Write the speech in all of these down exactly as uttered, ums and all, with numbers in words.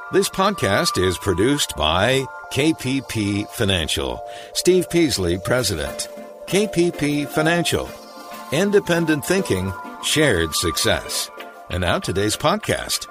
This podcast is produced by K P P Financial. Steve Peasley, President. K P P Financial. Independent thinking, shared success. And now today's podcast.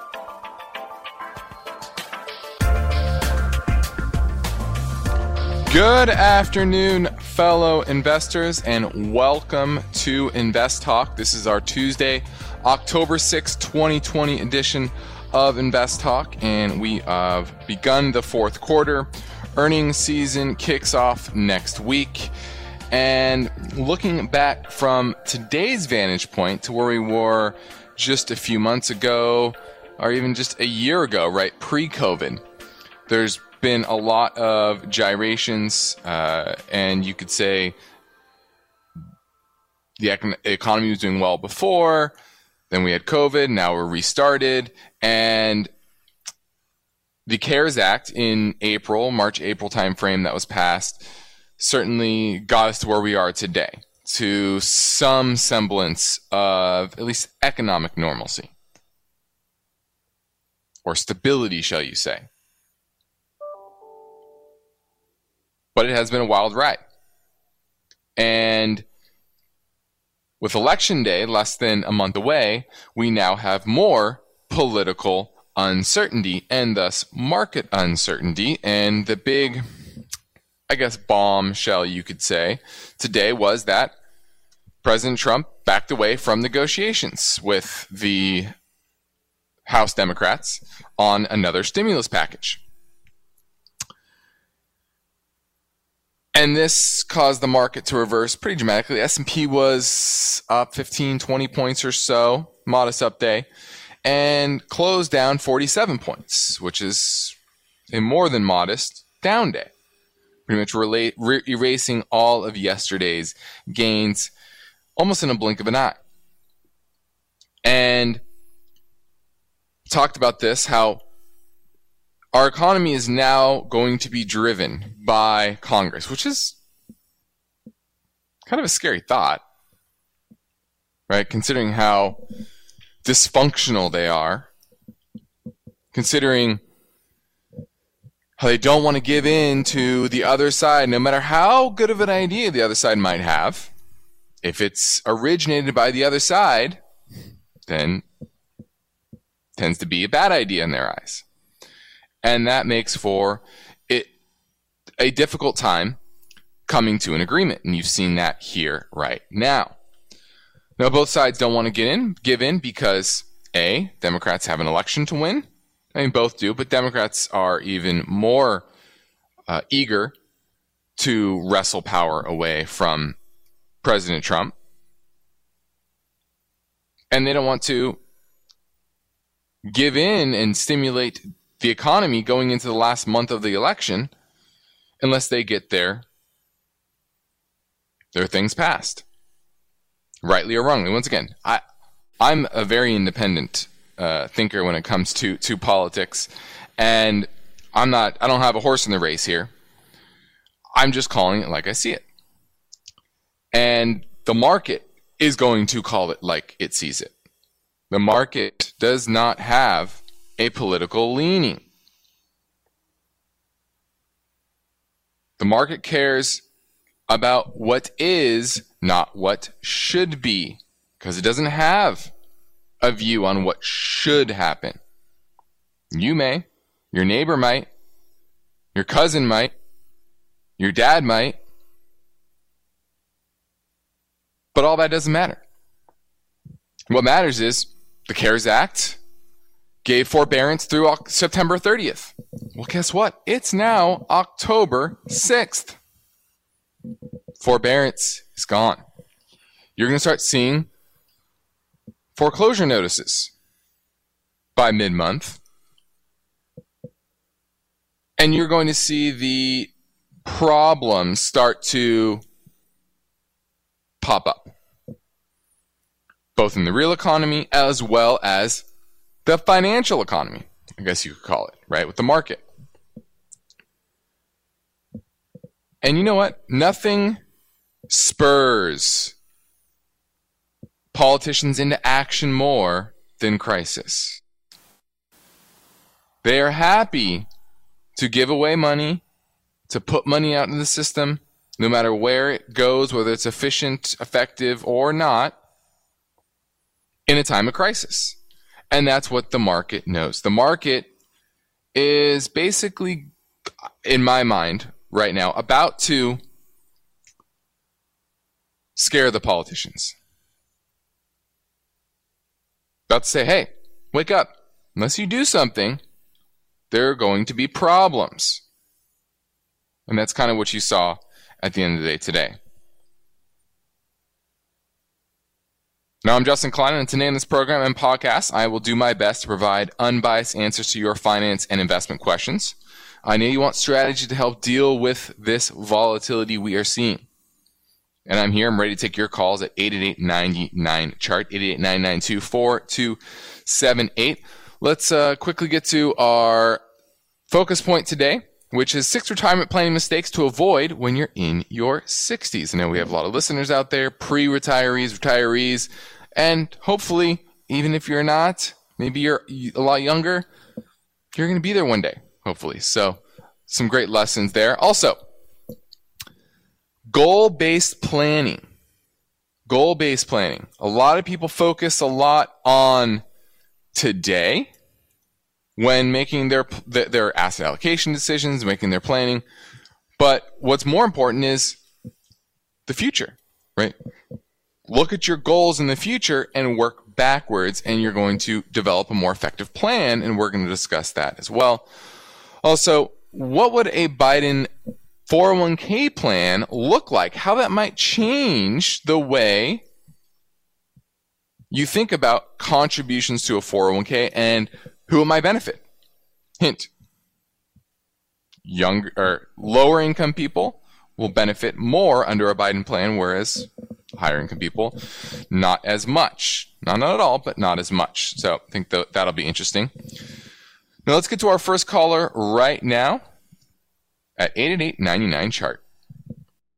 Good afternoon, fellow investors, and welcome to Invest Talk. This is our Tuesday, October sixth, twenty twenty edition of Invest Talk, and we have begun the fourth quarter. Earnings season kicks off next week. And looking back from today's vantage point to where we were just a few months ago, or even just a year ago, right, pre-COVID, there's been a lot of gyrations, uh, and you could say the econ- economy was doing well before, then we had COVID, now we're restarted, and the CARES Act in April, March, April timeframe that was passed certainly got us to where we are today, to some semblance of at least economic normalcy, or stability, shall you say. But it has been a wild ride. And with Election Day less than a month away, we now have more political uncertainty and thus market uncertainty. And the big, I guess, bombshell, you could say, today was that President Trump backed away from negotiations with the House Democrats on another stimulus package. And this caused the market to reverse pretty dramatically. S and P was up fifteen, twenty points or so, modest up day, and closed down forty-seven points, which is a more than modest down day. Pretty much relate, re- erasing all of yesterday's gains almost in a blink of an eye. And talked about this, how our economy is now going to be driven by Congress, which is kind of a scary thought, right? Considering how dysfunctional they are, considering how they don't want to give in to the other side, no matter how good of an idea the other side might have. If it's originated by the other side, then it tends to be a bad idea in their eyes. And that makes for it a difficult time coming to an agreement. And you've seen that here right now. Now, both sides don't want to get in, give in because, A, Democrats have an election to win. I mean, both do, but Democrats are even more uh, eager to wrestle power away from President Trump. And they don't want to give in and stimulate the economy going into the last month of the election unless they get their, their things passed. Rightly or wrongly. Once again, I, I'm a very independent uh, thinker when it comes to, to politics, and I'm not, I don't have a horse in the race here. I'm just calling it like I see it. And the market is going to call it like it sees it. The market does not have a political leaning. The market cares about what is, not what should be, because it doesn't have a view on what should happen. You may, your neighbor might, your cousin might, your dad might, but all that doesn't matter. What matters is the CARES Act gave forbearance through September thirtieth. Well, guess what? It's now October sixth. Forbearance is gone. You're going to start seeing foreclosure notices by mid-month. And you're going to see the problems start to pop up, both in the real economy as well as the financial economy, I guess you could call it, right, with the market. And you know what? Nothing spurs politicians into action more than crisis. They are happy to give away money, to put money out in the system, no matter where it goes, whether it's efficient, effective, or not, in a time of crisis. And that's what the market knows. The market is basically, in my mind right now, about to scare the politicians. About to say, hey, wake up. Unless you do something, there are going to be problems. And that's kind of what you saw at the end of the day today. Now, I'm Justin Klein, and today in this program and podcast, I will do my best to provide unbiased answers to your finance and investment questions. I know you want strategy to help deal with this volatility we are seeing. And I'm here. I'm ready to take your calls at eight eight eight, nine nine, C H A R T, eight eight eight, nine nine two, four two seven eight. Let's uh, quickly get to our focus point today, which is six retirement planning mistakes to avoid when you're in your sixties. I know we have a lot of listeners out there, pre-retirees, retirees, and hopefully, even if you're not, maybe you're a lot younger, you're going to be there one day, hopefully. So some great lessons there. Also, goal-based planning. Goal-based planning. A lot of people focus a lot on today when making their their asset allocation decisions, making their planning. But what's more important is the future, right? Look at your goals in the future and work backwards, and you're going to develop a more effective plan, and we're going to discuss that as well. Also, what would a Biden four oh one k plan look like? How that might change the way you think about contributions to a four oh one k and who it might benefit. Hint, younger or lower income people will benefit more under a Biden plan, whereas higher income people, not as much. Not, not at all, but not as much. So I think th- that'll be interesting. Now let's get to our first caller right now at eight eight eight, nine nine, C H A R T.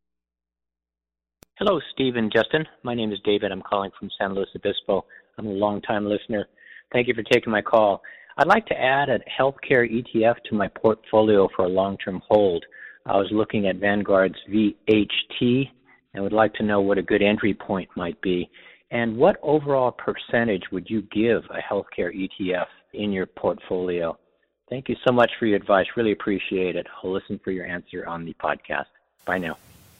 Hello, Steve and Justin. My name is David. I'm calling from San Luis Obispo. I'm a longtime listener. Thank you for taking my call. I'd like to add a healthcare E T F to my portfolio for a long-term hold. I was looking at Vanguard's V H T and would like to know what a good entry point might be. And what overall percentage would you give a healthcare E T F in your portfolio? Thank you so much for your advice. Really appreciate it. I'll listen for your answer on the podcast. Bye now.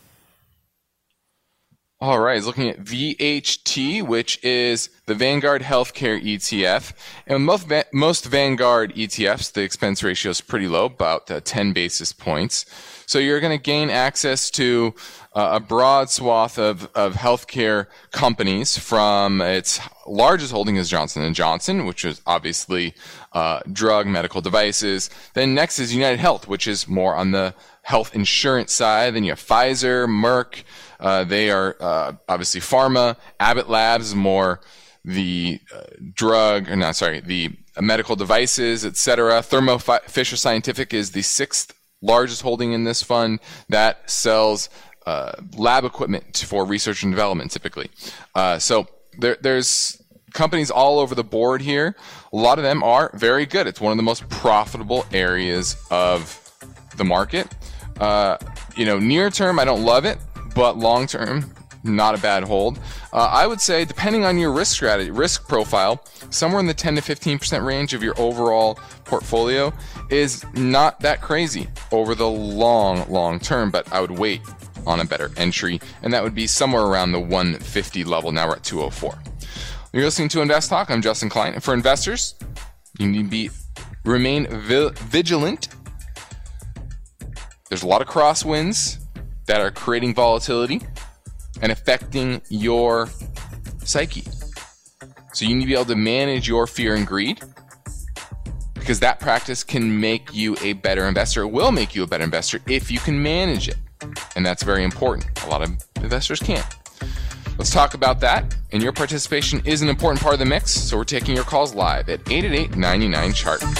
All right, he's looking at V H T, which is the Vanguard Healthcare E T F. And most most Vanguard E T Fs, the expense ratio is pretty low, about uh, ten basis points. So you're going to gain access to uh, a broad swath of, of healthcare companies. From its largest holding is Johnson and Johnson, which is obviously uh, drug, medical devices. Then next is United Health, which is more on the health insurance side. Then you have Pfizer, Merck. Uh, they are uh, obviously pharma. Abbott Labs is more the uh, drug, or not, sorry, the uh, medical devices, et cetera. Thermo Fisher Scientific is the sixth largest holding in this fund that sells uh, lab equipment for research and development, typically. Uh, so there, there's companies all over the board here. A lot of them are very good. It's one of the most profitable areas of the market. Uh, you know, near term, I don't love it. But long term, not a bad hold. Uh, I would say, depending on your risk strategy, risk profile, somewhere in the ten to fifteen percent range of your overall portfolio is not that crazy over the long, long term. But I would wait on a better entry, and that would be somewhere around the one fifty level. Now we're at two oh four. You're listening to Invest Talk. I'm Justin Klein. And for investors, you need to be remain vi- vigilant. There's a lot of crosswinds that are creating volatility and affecting your psyche. So you need to be able to manage your fear and greed, because that practice can make you a better investor. It will make you a better investor if you can manage it. And that's very important. A lot of investors can't. Let's talk about that. And your participation is an important part of the mix. So we're taking your calls live at eight eight eight, nine nine, C H A R T.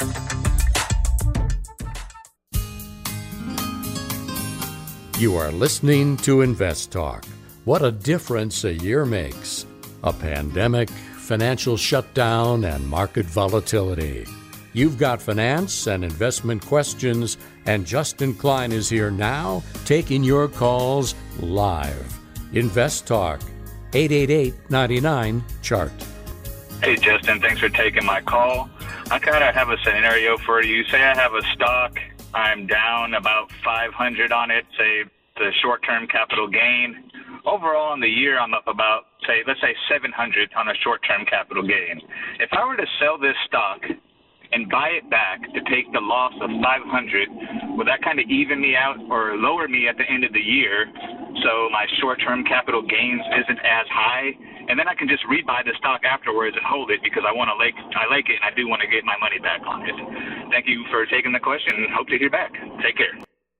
You are listening to Invest Talk. What a difference a year makes. A pandemic, financial shutdown, and market volatility. You've got finance and investment questions, and Justin Klein is here now taking your calls live. Invest Talk, eight eight eight, nine nine, C H A R T. Hey, Justin, thanks for taking my call. I kind of have a scenario for you. Say I have a stock, I'm down about five hundred on it, say the short-term capital gain. Overall, in the year, I'm up about, say, let's say seven hundred on a short-term capital gain. If I were to sell this stock and buy it back to take the loss of five hundred, would that kind of even me out or lower me at the end of the year so my short-term capital gains isn't as high? And then I can just rebuy the stock afterwards and hold it because I want to like I like it and I do want to get my money back on it. Thank you for taking the question and hope to hear back. Take care.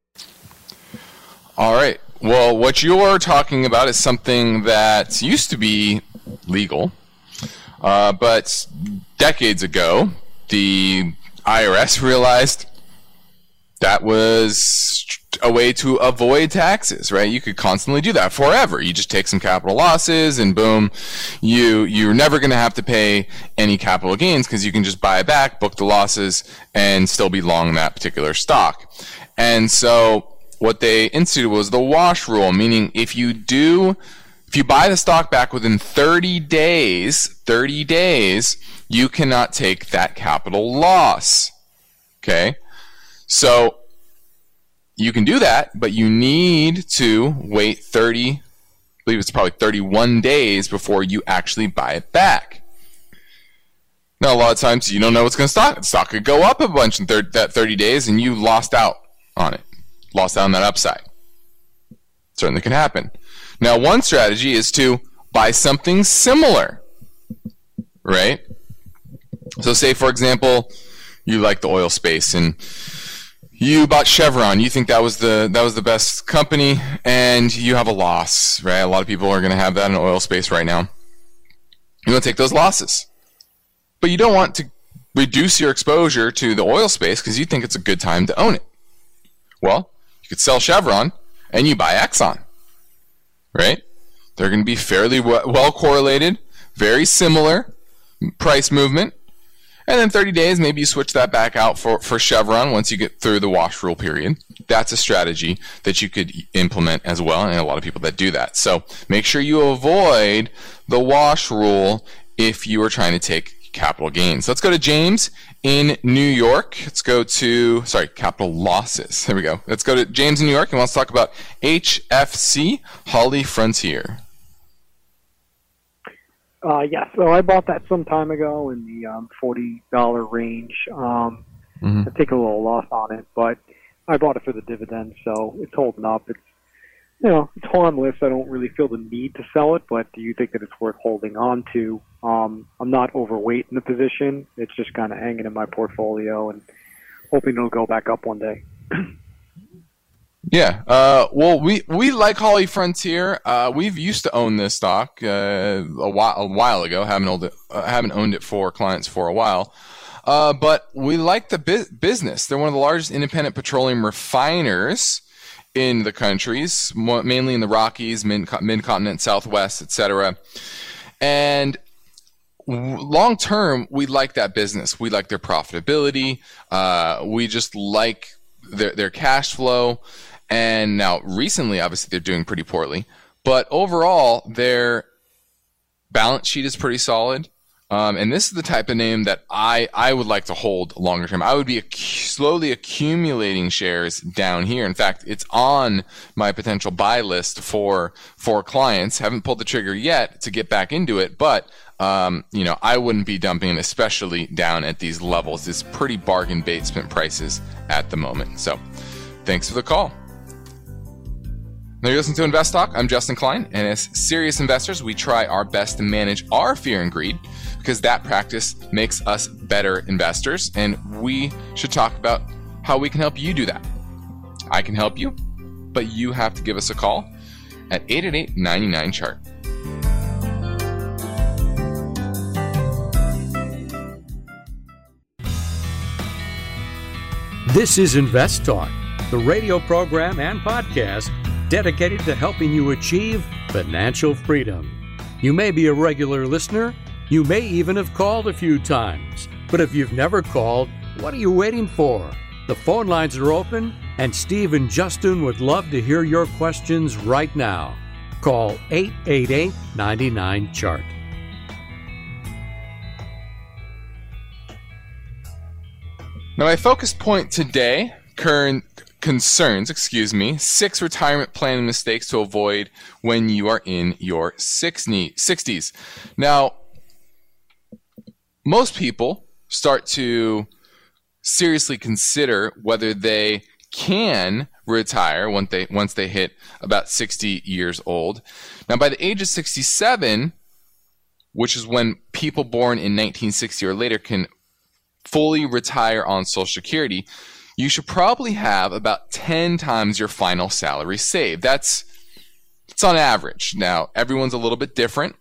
All right. Well, what you're talking about is something that used to be legal, uh, but decades ago, the I R S realized that was a way to avoid taxes, right? You could constantly do that forever. You just take some capital losses and boom, you, you're never going to have to pay any capital gains because you can just buy it back, book the losses, and still be long that particular stock. And so what they instituted was the wash rule, meaning if you do, if you buy the stock back within thirty days, thirty days, you cannot take that capital loss. Okay? So you can do that, but you need to wait thirty, I believe it's probably thirty-one days before you actually buy it back. Now, a lot of times you don't know what's going to stock. The stock could go up a bunch in thir- that thirty days and you lost out on it. Lost out on that upside. Certainly can happen. Now, one strategy is to buy something similar, right? So say, for example, you like the oil space and you bought Chevron. You think that was the that was the best company, and you have a loss, right? A lot of people are going to have that in oil space right now. You want to take those losses, but you don't want to reduce your exposure to the oil space because you think it's a good time to own it. Well, you could sell Chevron and you buy Exxon, right? They're going to be fairly well correlated, very similar price movement. And then thirty days, maybe you switch that back out for, for Chevron once you get through the wash rule period. That's a strategy that you could implement as well, and a lot of people that do that. So make sure you avoid the wash rule if you are trying to take capital gains. Let's go to James in New York. Let's go to, sorry, capital losses. There we go. Let's go to James in New York, and let's talk about H F C, Holly Frontier. Uh, yeah, so I bought that some time ago in the um, forty dollars range. Um, mm-hmm. I take a little loss on it, but I bought it for the dividends, so it's holding up. It's, you know, it's harmless. I don't really feel the need to sell it, but do you think that it's worth holding on to? Um, I'm not overweight in the position. It's just kind of hanging in my portfolio and hoping it'll go back up one day. Yeah. Uh, well, we, we like Holly Frontier. Uh, we've used to own this stock uh, a while a while ago. Haven't owned it. Uh, haven't owned it for clients for a while. Uh, but we like the bu- business. They're one of the largest independent petroleum refiners in the countries, mainly in the Rockies, mid continent, Southwest, et cetera. And long term, we like that business. We like their profitability. Uh, we just like their their cash flow. And now, recently, obviously, they're doing pretty poorly. But overall, their balance sheet is pretty solid. Um, and this is the type of name that I, I would like to hold longer term. I would be ac- slowly accumulating shares down here. In fact, it's on my potential buy list for for clients. Haven't pulled the trigger yet to get back into it, but um, you know, I wouldn't be dumping it, especially down at these levels. It's pretty bargain basement prices at the moment. So, thanks for the call. Now you're listening to Invest Talk. I'm Justin Klein, and as serious investors, we try our best to manage our fear and greed because that practice makes us better investors, and we should talk about how we can help you do that. I can help you, but you have to give us a call at eight eight eight, nine nine, C H A R T. This is Invest Talk, the radio program and podcast dedicated to helping you achieve financial freedom. You may be a regular listener. You may even have called a few times. But if you've never called, What are you waiting for? The phone lines are open, and Steve and Justin would love to hear your questions right now. Call eight eight eight, nine nine, C H A R T. Now, my focus point today, current concerns, excuse me, six retirement planning mistakes to avoid when you are in your sixties. Now, most people start to seriously consider whether they can retire once they once they hit about sixty years old. Now, by the age of sixty-seven, which is when people born in nineteen sixty or later can fully retire on Social Security, you should probably have about ten times your final salary saved. That's it's on average. Now, everyone's a little bit different,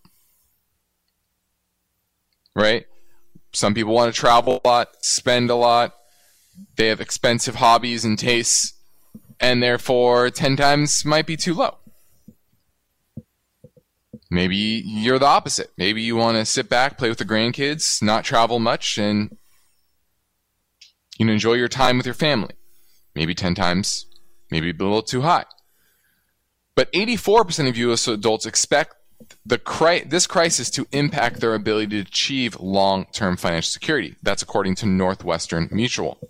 right? Some people want to travel a lot, spend a lot. They have expensive hobbies and tastes, and therefore ten times might be too low. Maybe you're the opposite. Maybe you want to sit back, play with the grandkids, not travel much, and you know, enjoy your time with your family. Maybe ten times, maybe a little too high. But eighty-four percent of U S adults expect the cri- this crisis to impact their ability to achieve long-term financial security. That's according to Northwestern Mutual.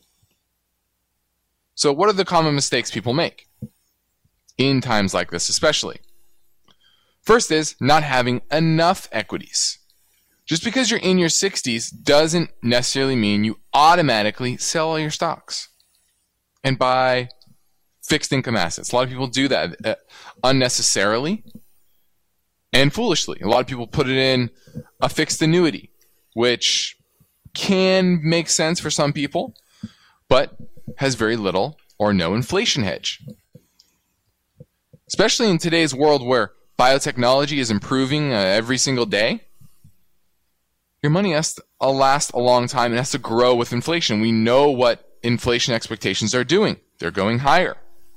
So what are the common mistakes people make in times like this especially? First is not having enough equities. Just because you're in your sixties doesn't necessarily mean you automatically sell all your stocks and buy fixed income assets. A lot of people do that uh, unnecessarily and foolishly. A lot of people put it in a fixed annuity, which can make sense for some people, but has very little or no inflation hedge. Especially in today's world where biotechnology is improving uh, every single day, your money has to last a long time and has to grow with inflation. We know what inflation expectations are doing. They're going higher.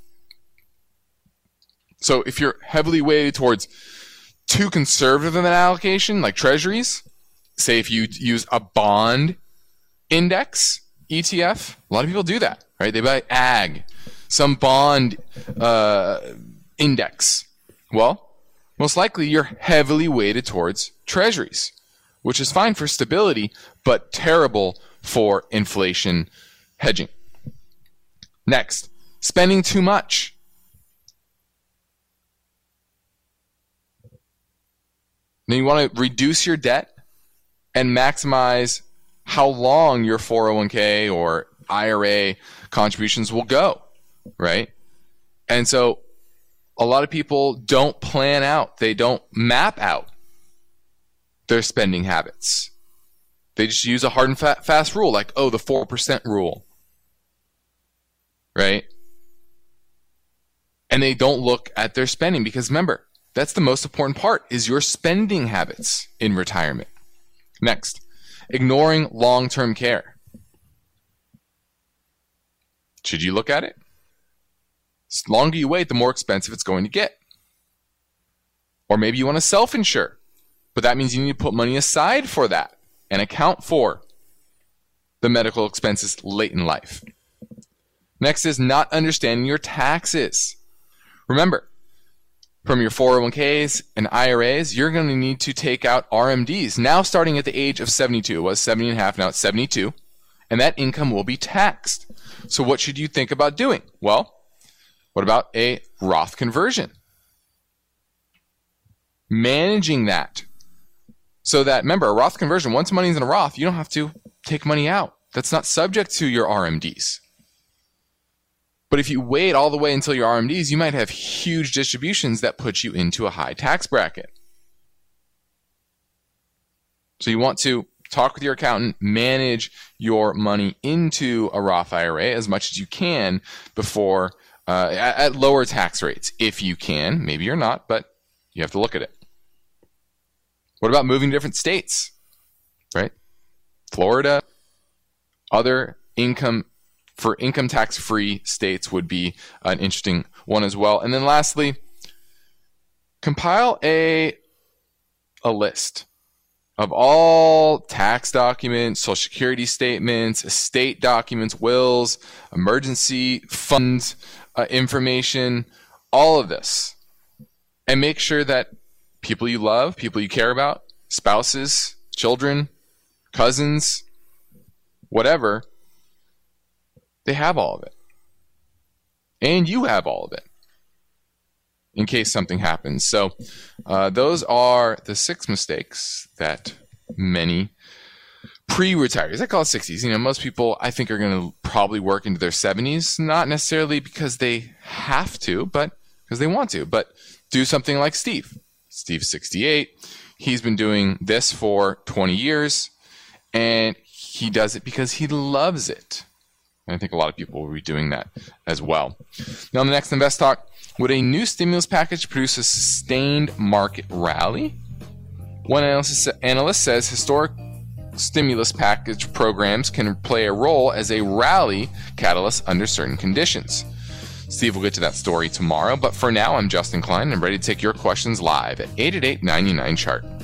So if you're heavily weighted towards too conservative of an allocation, like treasuries, say if you use a bond index E T F, a lot of people do that, right? They buy ag, some bond uh, index. Well, most likely you're heavily weighted towards treasuries, which is fine for stability, but terrible for inflation hedging. Next, spending too much. Now you want to reduce your debt and maximize how long your four oh one k or I R A contributions will go, right? And so a lot of people don't plan out. They don't map out their spending habits. They just use a hard and fa- fast rule, like, oh, the four percent rule, right? And they don't look at their spending because, remember, that's the most important part, is your spending habits in retirement. Next, ignoring long-term care. Should you look at it? The longer you wait, the more expensive it's going to get. Or maybe you want to self-insure, but that means you need to put money aside for that and account for the medical expenses late in life. Next is not understanding your taxes. Remember, from your four oh one k's and I R As, you're going to need to take out R M Ds. Now starting at the age of seventy-two. It was seventy and a half, now it's seventy-two. And that income will be taxed. So what should you think about doing? Well, what about a Roth conversion? Managing that. So that, remember, a Roth conversion, once money's in a Roth, you don't have to take money out. That's not subject to your R M Ds. But if you wait all the way until your R M Ds, you might have huge distributions that put you into a high tax bracket. So you want to talk with your accountant, manage your money into a Roth I R A as much as you can before, uh, at, at lower tax rates. If you can, maybe you're not, but you have to look at it. What about moving to different states, right? Florida, other income for income tax-free states would be an interesting one as well. And then lastly, compile a, a list of all tax documents, social security statements, estate documents, wills, emergency fund uh, information, all of this. And make sure that people you love, people you care about, spouses, children, cousins, whatever, they have all of it. And you have all of it in case something happens. So uh, those are the six mistakes that many pre-retirees, I call it sixties. You know, most people I think are going to probably work into their seventies, not necessarily because they have to, but because they want to. But do something like Steve. Steve's sixty-eight. He's been doing this for twenty years, and he does it because he loves it. And I think a lot of people will be doing that as well. Now, on the next Invest Talk, would a new stimulus package produce a sustained market rally? One analyst, analyst says historic stimulus package programs can play a role as a rally catalyst under certain conditions. Steve will get to that story tomorrow, but for now, I'm Justin Klein, and I'm ready to take your questions live at eight eight eight, nine nine, C H A R T.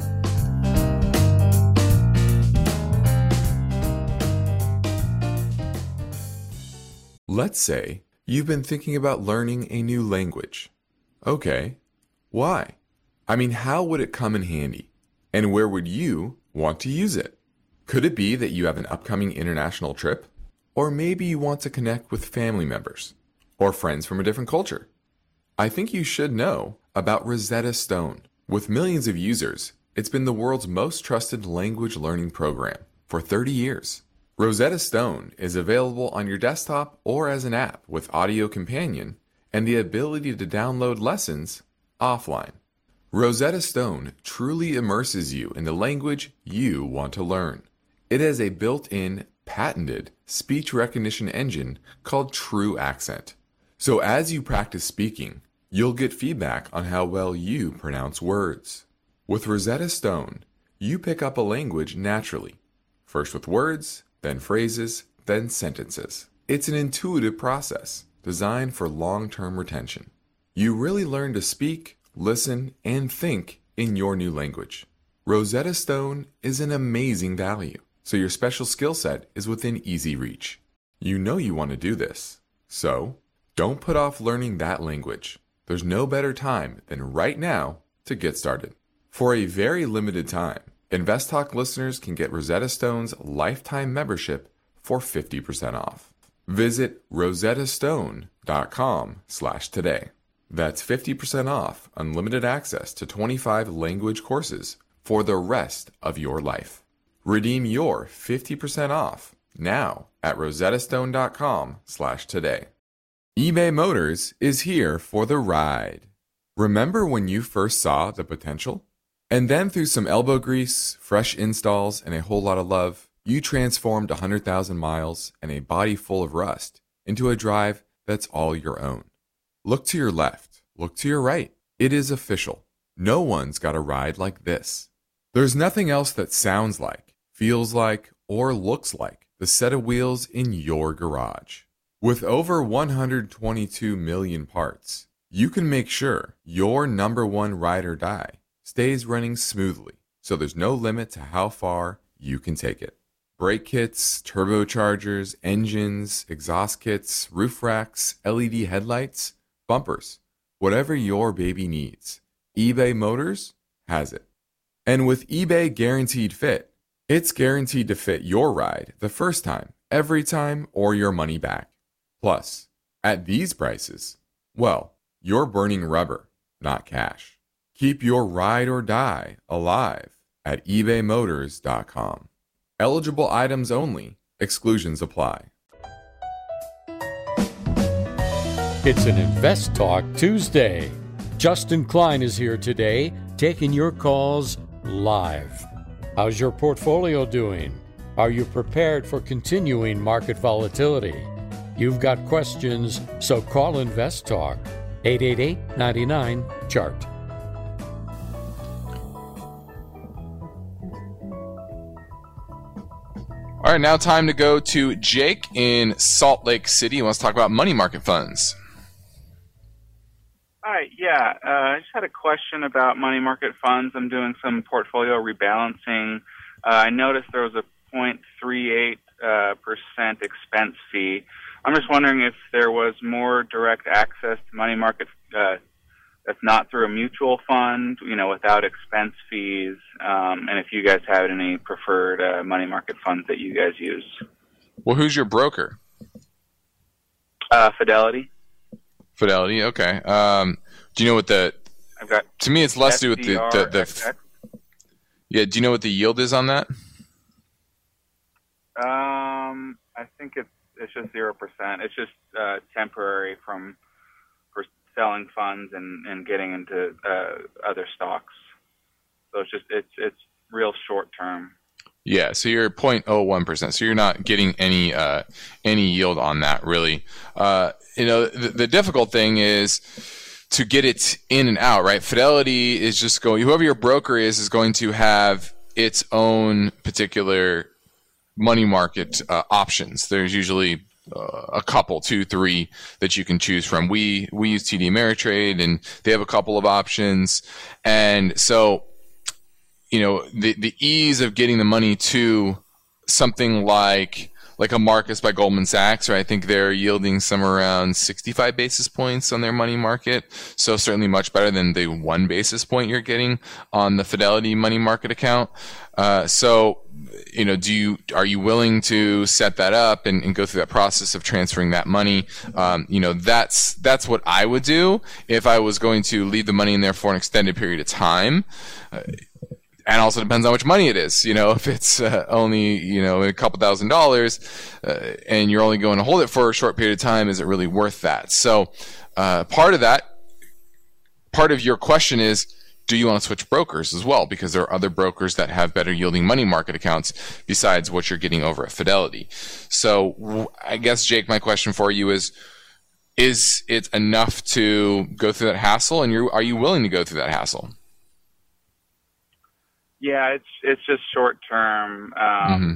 Let's say you've been thinking about learning a new language. Okay, why? I mean, how would it come in handy? And where would you want to use it? Could it be that you have an upcoming international trip? Or maybe you want to connect with family members or friends from a different culture? I think you should know about Rosetta Stone. With millions of users, it's been the world's most trusted language learning program for thirty years. Rosetta Stone is available on your desktop or as an app with Audio Companion and the ability to download lessons offline. Rosetta Stone truly immerses you in the language you want to learn. It has a built-in, patented speech recognition engine called True Accent. So as you practice speaking, you'll get feedback on how well you pronounce words. With Rosetta Stone, you pick up a language naturally, first with words, then phrases, then sentences. It's an intuitive process designed for long-term retention. You really learn to speak, listen, and think in your new language. Rosetta Stone is an amazing value, so your special skill set is within easy reach. You know you want to do this, so don't put off learning that language. There's no better time than right now to get started. For a very limited time, InvestTalk listeners can get Rosetta Stone's lifetime membership for fifty percent off. Visit rosettastone.com slash today. That's fifty percent off unlimited access to twenty-five language courses for the rest of your life. Redeem your fifty percent off now at rosettastone.com slash today. eBay Motors is here for the ride. Remember when you first saw the potential? And then through some elbow grease, fresh installs, and a whole lot of love, you transformed one hundred thousand miles and a body full of rust into a drive that's all your own. Look to your left. Look to your right. It is official. No one's got a ride like this. There's nothing else that sounds like, feels like, or looks like the set of wheels in your garage. With over one hundred twenty-two million parts, you can make sure your number one ride or die stays running smoothly, so there's no limit to how far you can take it. Brake kits, turbochargers, engines, exhaust kits, roof racks, L E D headlights, bumpers, whatever your baby needs, eBay Motors has it. And with eBay Guaranteed Fit, it's guaranteed to fit your ride the first time, every time, or your money back. Plus, at these prices, well, you're burning rubber, not cash. Keep your ride or die alive at ebay motors dot com. Eligible items only. Exclusions apply. It's an Invest Talk Tuesday. Justin Klein is here today, taking your calls live. How's your portfolio doing? Are you prepared for continuing market volatility? You've got questions, so call Invest Talk, eight eight eight, nine nine, C H A R T. All right, now time to go to Jake in Salt Lake City. He wants to talk about money market funds. Uh, Hi, yeah. Uh, I just had a question about money market funds. I'm doing some portfolio rebalancing. Uh, I noticed there was a zero point three eight uh, percent expense fee. I'm just wondering if there was more direct access to money market uh, that's not through a mutual fund, you know, without expense fees, um, and if you guys have any preferred uh, money market funds that you guys use. Well, who's your broker? Uh, Fidelity. Fidelity, okay. Um, do you know what the? I've got. To me, it's less to do with the, the, the Yeah. Do you know what the yield is on that? Um, I think it's it's just zero percent. It's just uh, temporary from for selling funds and, and getting into uh, other stocks. So it's just it's it's real short term. Yeah, so you're zero point zero one percent. So you're not getting any uh, any yield on that, really. Uh, you know, the, the difficult thing is to get it in and out, right? Fidelity is just going, whoever your broker is, is going to have its own particular money market uh, options. There's usually uh, a couple, two, three that you can choose from. We we use T D Ameritrade, and they have a couple of options. And so, you know, the the ease of getting the money to something like like a Marcus by Goldman Sachs, or I think they're yielding somewhere around sixty-five basis points on their money market. So certainly much better than the one basis point you're getting on the Fidelity money market account. Uh, so, you know, do you are you willing to set that up and, and go through that process of transferring that money? Um, you know, that's that's what I would do if I was going to leave the money in there for an extended period of time. Uh, And also depends on how much money it is. You know, if it's uh, only, you know, a couple thousand dollars uh, and you're only going to hold it for a short period of time, is it really worth that? So uh, part of that, part of your question is, do you want to switch brokers as well? Because there are other brokers that have better yielding money market accounts besides what you're getting over at Fidelity. So I guess, Jake, my question for you is, is it enough to go through that hassle? And you're, are you willing to go through that hassle? Yeah, it's it's just short term. Um, mm-hmm.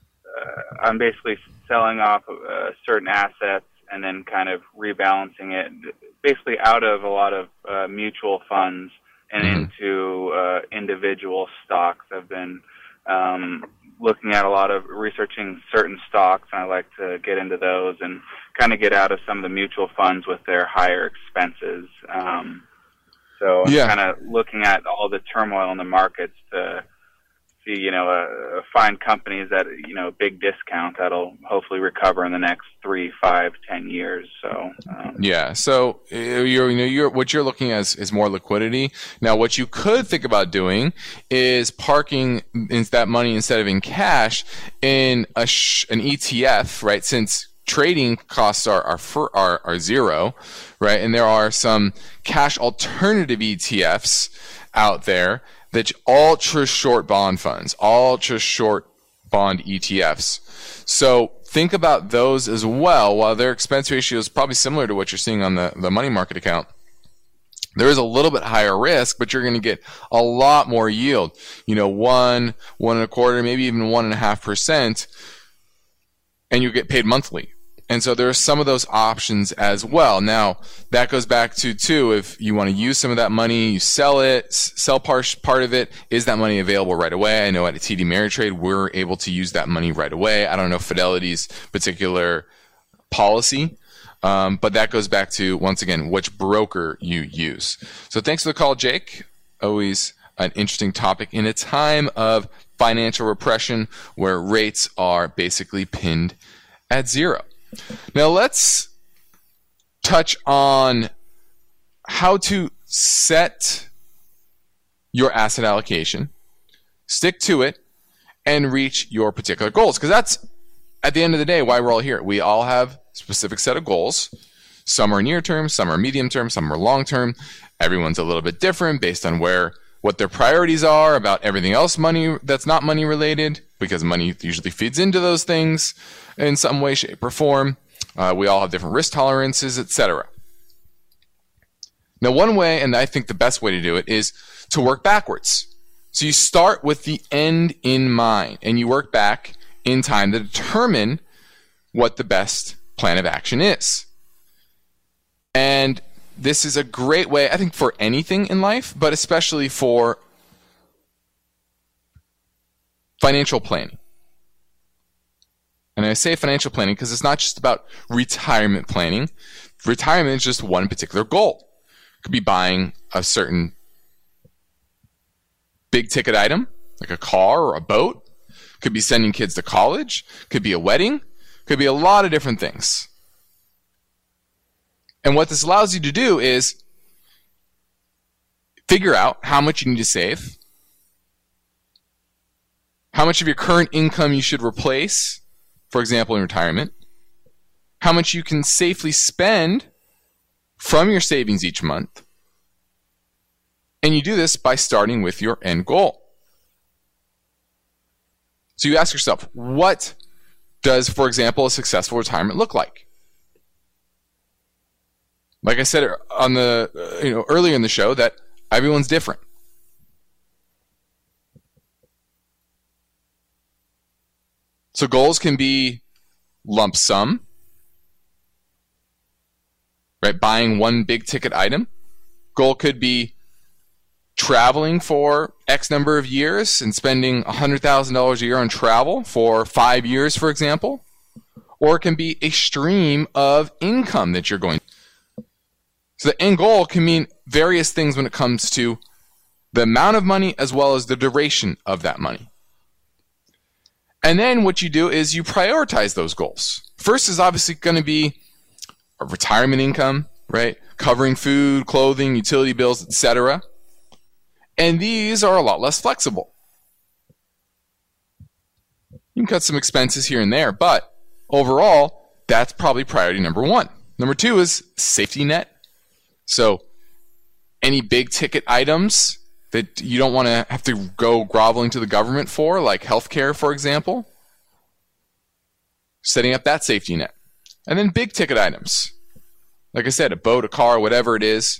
uh, I'm basically selling off uh, certain assets and then kind of rebalancing it, basically out of a lot of uh, mutual funds and mm-hmm. into uh, individual stocks. I've been um, looking at a lot of researching certain stocks, and I like to get into those and kind of get out of some of the mutual funds with their higher expenses. Um, So I'm yeah. kind of looking at all the turmoil in the markets to see, you know, uh, find companies at, you know, big discount that'll hopefully recover in the next three, five, ten years. So um, yeah. So you're, you know, you're what you're looking at is, is more liquidity. Now, what you could think about doing is parking that money instead of in cash in a sh- an E T F, right? Since trading costs are are, for, are are zero, right? And there are some cash alternative E T Fs out there that ultra short bond funds, ultra short bond E T Fs. So think about those as well. While their expense ratio is probably similar to what you're seeing on the, the money market account, there is a little bit higher risk, but you're going to get a lot more yield. You know, one, one and a quarter, maybe even one and a half percent, and you get paid monthly. And so there are some of those options as well. Now, that goes back to, too, if you want to use some of that money, you sell it, sell part, part of it. Is that money available right away? I know at T D Ameritrade, we're able to use that money right away. I don't know Fidelity's particular policy, um, but that goes back to, once again, which broker you use. So thanks for the call, Jake. Always an interesting topic in a time of financial repression where rates are basically pinned at zero. Now let's touch on how to set your asset allocation, stick to it, and reach your particular goals. Because that's, at the end of the day, why we're all here. We all have a specific set of goals. Some are near term, some are medium term, some are long term. Everyone's a little bit different based on where what their priorities are about everything else money that's not money related, because money usually feeds into those things in some way, shape, or form. Uh, we all have different risk tolerances, et cetera. Now, one way, and I think the best way to do it, is to work backwards. So you start with the end in mind, and you work back in time to determine what the best plan of action is. And this is a great way, I think, for anything in life, but especially for financial planning. And I say financial planning because it's not just about retirement planning. Retirement is just one particular goal. It could be buying a certain big ticket item, like a car or a boat. It could be sending kids to college. It could be a wedding. It could be a lot of different things. And what this allows you to do is figure out how much you need to save, how much of your current income you should replace, for example, in retirement, how much you can safely spend from your savings each month. And you do this by starting with your end goal. So you ask yourself, what does, for example, a successful retirement look like? Like I said on the uh, you know earlier in the show, that everyone's different. So goals can be lump sum, right? Buying one big ticket item. Goal could be traveling for X number of years and spending one hundred thousand dollars a year on travel for five years, for example. Or it can be a stream of income that you're going to. So the end goal can mean various things when it comes to the amount of money as well as the duration of that money. And then what you do is you prioritize those goals. First is obviously going to be a retirement income, right? Covering food, clothing, utility bills, et cetera. And these are a lot less flexible. You can cut some expenses here and there, but overall, that's probably priority number one. Number two is safety net. So any big ticket items that you don't want to have to go groveling to the government for, like healthcare, for example, setting up that safety net. And then big ticket items. Like I said, a boat, a car, whatever it is.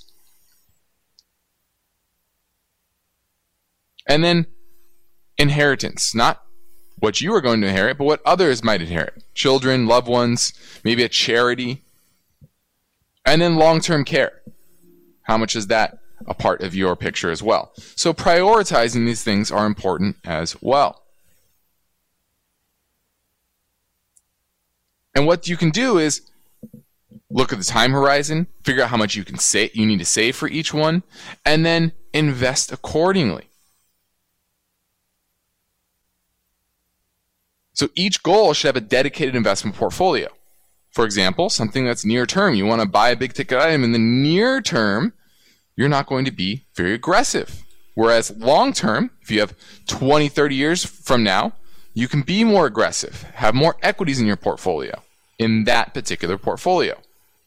And then inheritance, not what you are going to inherit, but what others might inherit. Children, loved ones, maybe a charity. And then long-term care. How much is that a part of your picture as well? So prioritizing these things are important as well. And what you can do is look at the time horizon, figure out how much you can say you need to save for each one, and then invest accordingly. So each goal should have a dedicated investment portfolio. For example, something that's near term. You want to buy a big ticket item in the near term, you're not going to be very aggressive. Whereas long term, if you have twenty, thirty years from now, you can be more aggressive, have more equities in your portfolio, in that particular portfolio.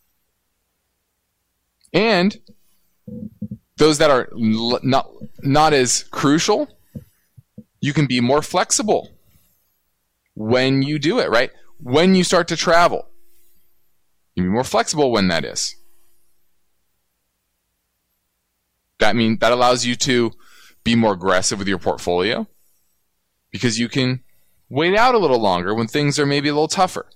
And those that are not, not as crucial, you can be more flexible when you do it, right? When you start to travel, you can be more flexible when that is. That means that allows you to be more aggressive with your portfolio because you can wait out a little longer when things are maybe a little tougher.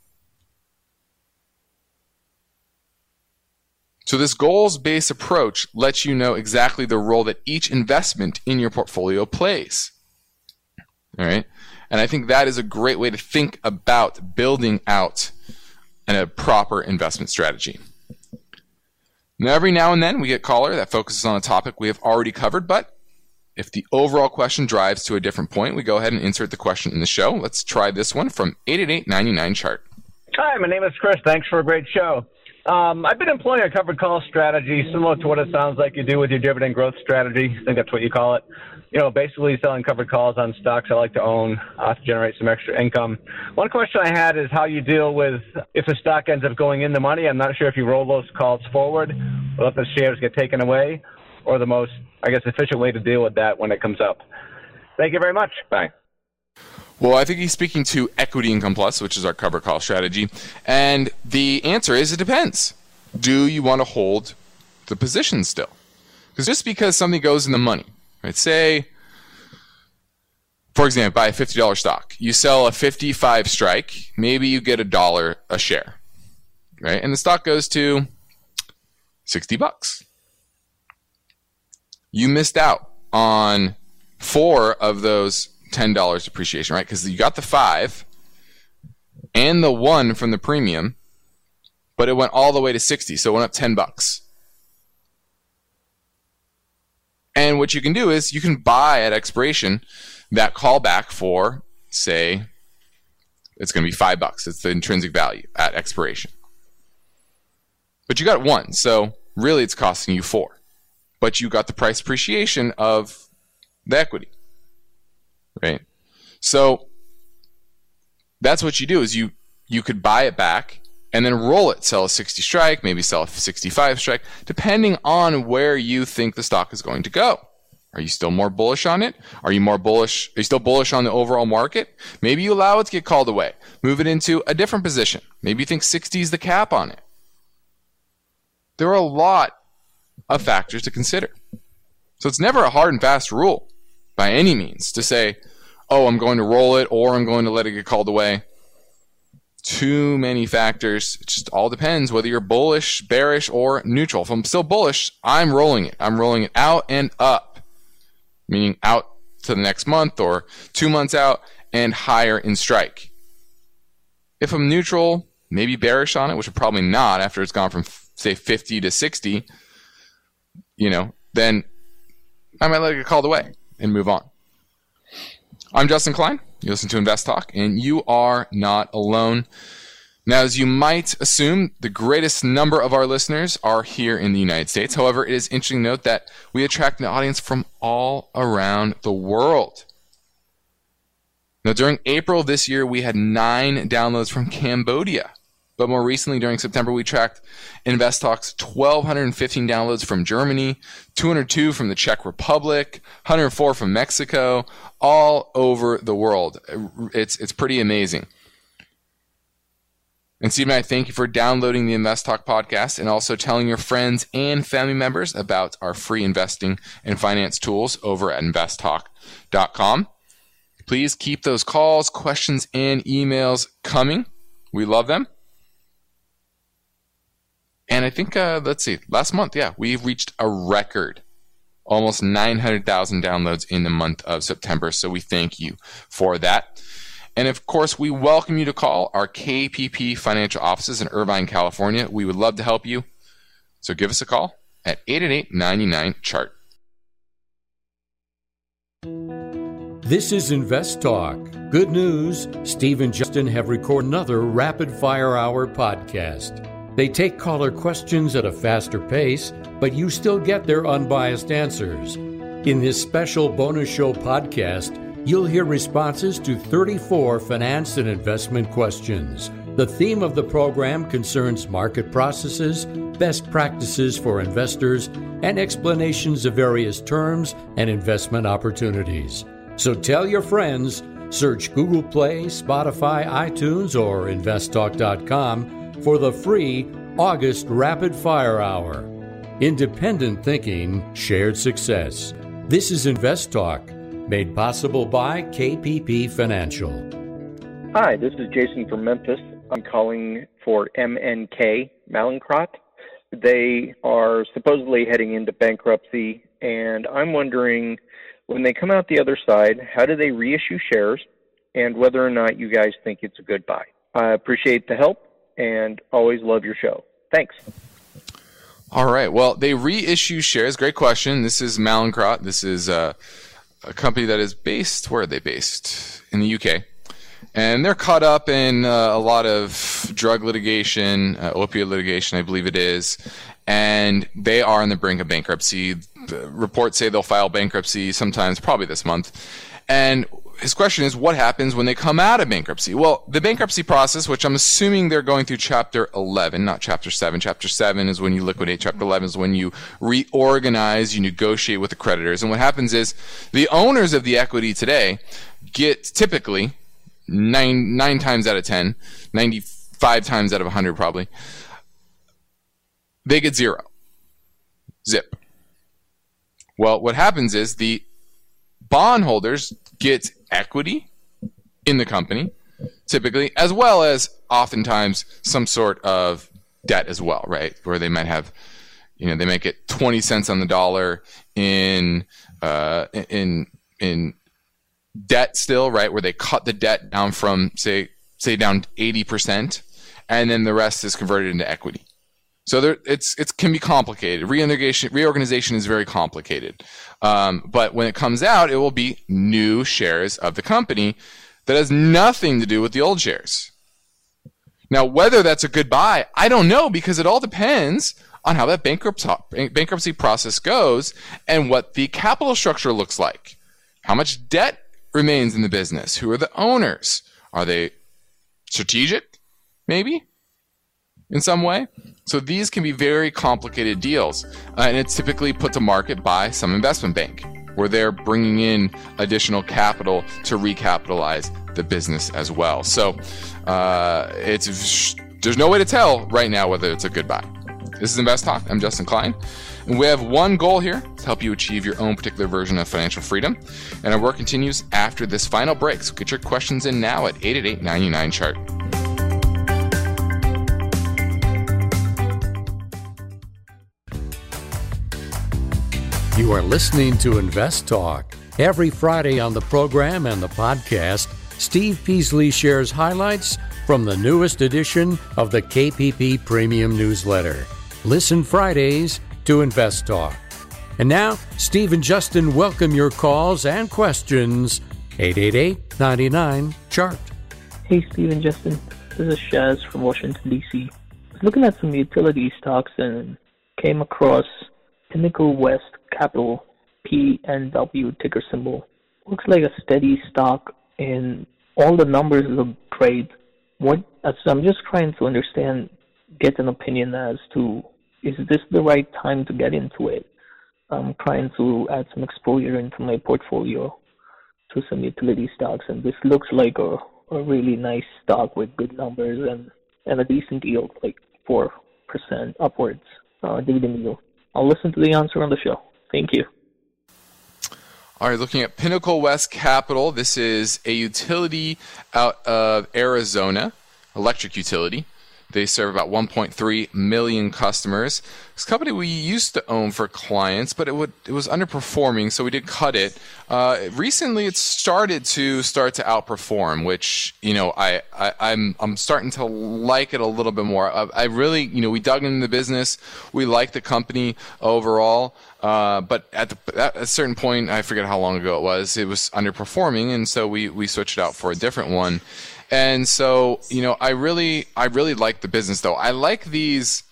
So this goals-based approach lets you know exactly the role that each investment in your portfolio plays. All right? And I think that is a great way to think about building out a proper investment strategy. Now, every now and then we get a caller that focuses on a topic we have already covered, but if the overall question drives to a different point, we go ahead and insert the question in the show. Let's try this one from eight eight eight, nine nine, chart. Hi, my name is Chris. Thanks for a great show. Um, I've been employing a covered call strategy similar to what it sounds like you do with your dividend growth strategy. I think that's what you call it. You know, basically selling covered calls on stocks I like to own uh, to generate some extra income. One question I had is how you deal with if the stock ends up going in the money. I'm not sure if you roll those calls forward or let the shares get taken away, or the most, I guess, efficient way to deal with that when it comes up. Thank you very much. Bye. Well, I think he's speaking to Equity Income Plus, which is our covered call strategy. And the answer is it depends. Do you want to hold the position still? Because just because something goes in the money, right? Say, for example, buy a fifty dollars stock. You sell a fifty-five strike. Maybe you get a dollar a share, right? And the stock goes to sixty bucks. You missed out on four of those ten dollars depreciation, right? Because you got the five and the one from the premium, but it went all the way to sixty, so it went up ten bucks. And what you can do is you can buy at expiration that callback for, say, it's going to be five bucks. It's the intrinsic value at expiration. But you got one, so really it's costing you four. But you got the price appreciation of the equity, right? So that's what you do is you you could buy it back and then roll it, sell a sixty strike, maybe sell a sixty-five strike, depending on where you think the stock is going to go. Are you still more bullish on it? Are you more bullish? Are you still bullish on the overall market? Maybe you allow it to get called away. Move it into a different position. Maybe you think sixty is the cap on it. There are a lot of factors to consider. So it's never a hard and fast rule by any means to say, oh, I'm going to roll it or I'm going to let it get called away. Too many factors. It just all depends whether you're bullish, bearish, or neutral. If I'm still bullish, I'm rolling it. I'm rolling it out and up, meaning out to the next month or two months out and higher in strike. If I'm neutral, maybe bearish on it, which I'm probably not after it's gone from, say, fifty to sixty, you know, then I might let it get called away and move on. I'm Justin Klein. You listen to Invest Talk, and you are not alone. Now, as you might assume, the greatest number of our listeners are here in the United States. However, it is interesting to note that we attract an audience from all around the world. Now, during April of this year, we had nine downloads from Cambodia. But more recently, during September, we tracked Invest Talk's one thousand two hundred fifteen downloads from Germany, two hundred two from the Czech Republic, one hundred four from Mexico, all over the world. It's it's pretty amazing. And Steve and I thank you for downloading the Invest Talk podcast and also telling your friends and family members about our free investing and finance tools over at invest talk dot com. Please keep those calls, questions, and emails coming. We love them. And I think, uh, let's see, last month, yeah, we've reached a record, almost nine hundred thousand downloads in the month of September. So we thank you for that. And of course, we welcome you to call our K P P financial offices in Irvine, California. We would love to help you. So give us a call at eight eight eight, nine nine, C H A R T. This is Invest Talk. Good news, Steve and Justin have recorded another Rapid Fire Hour podcast. They take caller questions at a faster pace, but you still get their unbiased answers. In this special bonus show podcast, you'll hear responses to thirty-four finance and investment questions. The theme of the program concerns market processes, best practices for investors, and explanations of various terms and investment opportunities. So tell your friends, search Google Play, Spotify, iTunes, or invest talk dot com for the free August Rapid Fire Hour. Independent thinking, shared success. This is Invest Talk, made possible by K P P Financial. Hi, this is Jason from Memphis. I'm calling for M N K Mallinckrodt. They are supposedly heading into bankruptcy, and I'm wondering, when they come out the other side, how do they reissue shares, and whether or not you guys think it's a good buy. I appreciate the help and always love your show. Thanks. All right. Well, they reissue shares. Great question. This is Mallinckrodt. This is uh, a company that is based, where are they based? In the U K. And they're caught up in uh, a lot of drug litigation, uh, opioid litigation, I believe it is. And they are on the brink of bankruptcy. The reports say they'll file bankruptcy sometimes, probably this month. And his question is, what happens when they come out of bankruptcy? Well, the bankruptcy process, which I'm assuming they're going through Chapter eleven, not Chapter seven. Chapter seven is when you liquidate. Chapter eleven is when you reorganize, you negotiate with the creditors. And what happens is the owners of the equity today get typically nine, nine times out of ten, ninety-five times out of one hundred probably, they get zero. Zip. Well, what happens is the bondholders get equity in the company, typically, as well as oftentimes some sort of debt as well, right? Where they might have, you know, they make it twenty cents on the dollar in uh, in in debt still, right? Where they cut the debt down from say say down eighty percent, and then the rest is converted into equity. So there, it's it can be complicated. Reorganization reorganization is very complicated. Um, but when it comes out, it will be new shares of the company that has nothing to do with the old shares. Now, whether that's a good buy, I don't know, because it all depends on how that bankruptcy bankruptcy process goes and what the capital structure looks like. How much debt remains in the business? Who are the owners? Are they strategic, maybe, in some way? So these can be very complicated deals, uh, and it's typically put to market by some investment bank, where they're bringing in additional capital to recapitalize the business as well. So uh, it's there's no way to tell right now whether it's a good buy. This is Invest Talk. I'm Justin Klein, and we have one goal here to help you achieve your own particular version of financial freedom. And our work continues after this final break. So get your questions in now at eight eight eight, nine nine, chart. You are listening to Invest Talk. Every Friday on the program and the podcast, Steve Peasley shares highlights from the newest edition of the K P P Premium Newsletter. Listen Fridays to Invest Talk. And now, Steve and Justin welcome your calls and questions. eight eight eight, nine nine, chart. Hey, Steve and Justin. This is Shaz from Washington, D C. I was looking at some utility stocks and came across Pinnacle West Capital, P N W ticker symbol. Looks like a steady stock, and all the numbers look great. What? So I'm just trying to understand, get an opinion as to, is this the right time to get into it? I'm trying to add some exposure into my portfolio to some utility stocks, and this looks like a, a really nice stock with good numbers and, and a decent yield, like four percent upwards uh, dividend yield. I'll listen to the answer on the show. Thank you. All right, looking at Pinnacle West Capital. This is a utility out of Arizona, electric utility. They serve about one point three million customers. It's a company we used to own for clients, but it would it was underperforming, so we did cut it. Uh, recently, it's started to start to outperform, which you know I, I I'm I'm starting to like it a little bit more. I, I really you know we dug into the business, we like the company overall, uh, but at, the, at a certain point, I forget how long ago it was, it was underperforming, and so we we switched it out for a different one. And so, you know, I really, I really like the business, though. I like these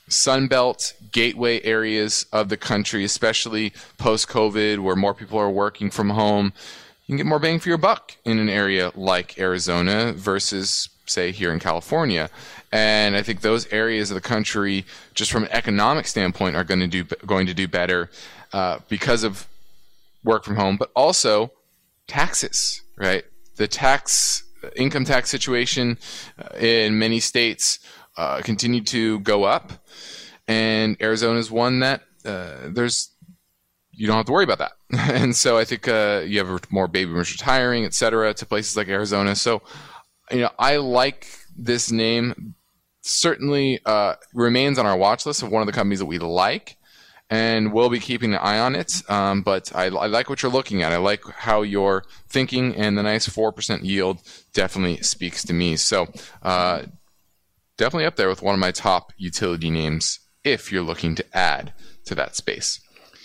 Sunbelt gateway areas of the country, especially post-COVID, where more people are working from home. You can get more bang for your buck in an area like Arizona versus, say, here in California. And I think those areas of the country, just from an economic standpoint, are going to do going to do better uh, because of work from home, but also taxes, right? The tax. Income tax situation uh, in many states uh, continue to go up, and Arizona is one that uh, there's you don't have to worry about that. And so I think uh, you have more baby boomers retiring, et cetera, to places like Arizona. So you know I like this name. Certainly uh, remains on our watch list of one of the companies that we like, and we'll be keeping an eye on it. Um, but I, I like what you're looking at. I like how you're thinking, and the nice four percent yield definitely speaks to me. So uh, definitely up there with one of my top utility names if you're looking to add to that space.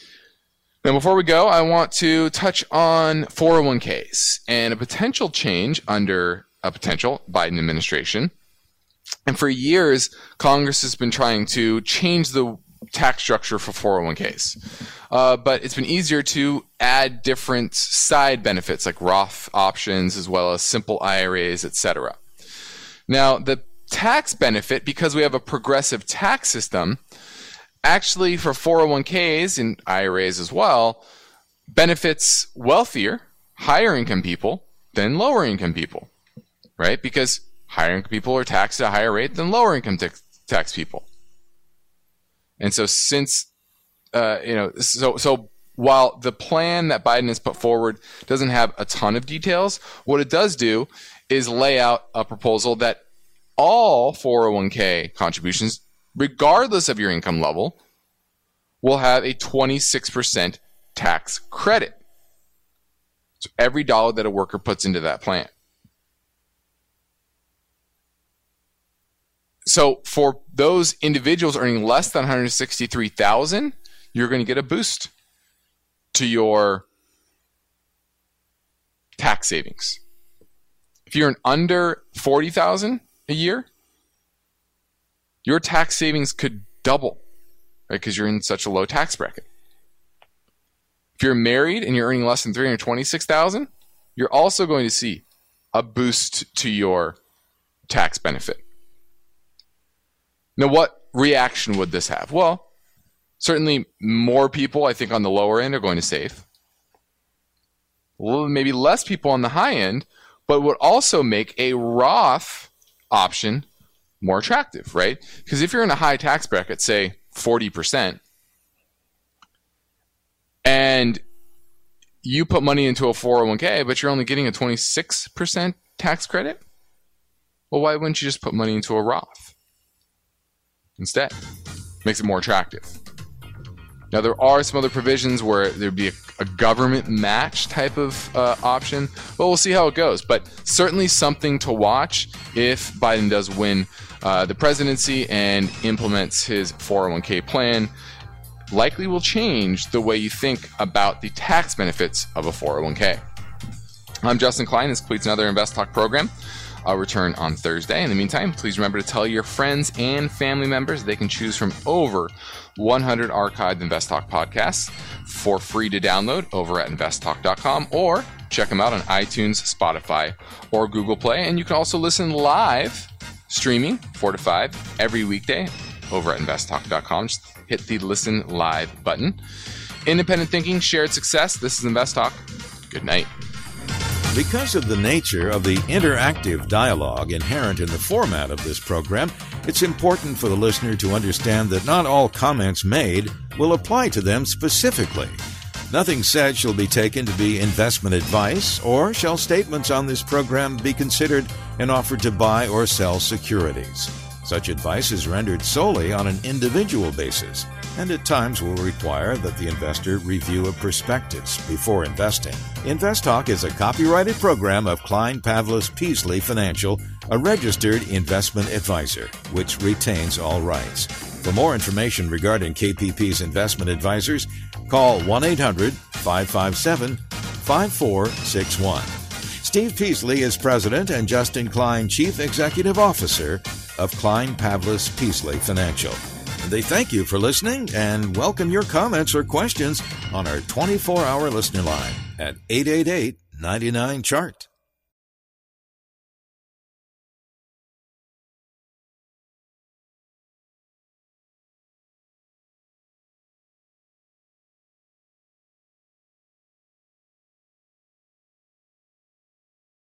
Now, before we go, I want to touch on four oh one k's and a potential change under a potential Biden administration. And for years, Congress has been trying to change the tax structure for four oh one k's. Uh, but it's been easier to add different side benefits like Roth options as well as simple I R As, et cetera. Now, the tax benefit, because we have a progressive tax system, actually for four oh one k's and I R As as well, benefits wealthier, higher income people than lower income people, right? Because higher income people are taxed at a higher rate than lower income t- tax people. And so since, uh, you know, so so while the plan that Biden has put forward doesn't have a ton of details, what it does do is lay out a proposal that all four oh one k contributions, regardless of your income level, will have a twenty-six percent tax credit. So every dollar that a worker puts into that plan. So for those individuals earning less than one hundred sixty-three thousand dollars, you're going to get a boost to your tax savings. If you're under forty thousand dollars a year, your tax savings could double, right? Because you're in such a low tax bracket. If you're married and you're earning less than three hundred twenty-six thousand dollars, you're also going to see a boost to your tax benefit. Now, what reaction would this have? Well, certainly more people, I think, on the lower end are going to save. A little, maybe less people on the high end, but would also make a Roth option more attractive, right? Because if you're in a high tax bracket, say forty percent, and you put money into a four oh one k, but you're only getting a twenty-six percent tax credit, well, why wouldn't you just put money into a Roth instead? Makes it more attractive. Now, there are some other provisions where there'd be a, a government match type of uh, option, but we'll see how it goes. But certainly something to watch if Biden does win uh, the presidency and implements his four oh one k plan. Likely will change the way you think about the tax benefits of a four oh one k. I'm Justin Klein. This completes another Invest Talk program. I'll return on Thursday. In the meantime, please remember to tell your friends and family members they can choose from over one hundred archived Invest Talk podcasts for free to download over at invest talk dot com, or check them out on iTunes, Spotify, or Google Play. And you can also listen live streaming four to five every weekday over at invest talk dot com. Just hit the listen live button. Independent thinking, shared success. This is Invest Talk. Good night. Because of the nature of the interactive dialogue inherent in the format of this program, it's important for the listener to understand that not all comments made will apply to them specifically. Nothing said shall be taken to be investment advice, or shall statements on this program be considered an offer to buy or sell securities. Such advice is rendered solely on an individual basis, and at times will require that the investor review a prospectus before investing. Invest Talk is a copyrighted program of Klein Pavlis Peasley Financial, a registered investment advisor, which retains all rights. For more information regarding K P P's investment advisors, call one eight hundred five five seven five four six one. Steve Peasley is president and Justin Klein, chief executive officer of Klein Pavlis Peasley Financial. They thank you for listening and welcome your comments or questions on our twenty-four hour listener line at eight eight eight, nine nine, C H A R T.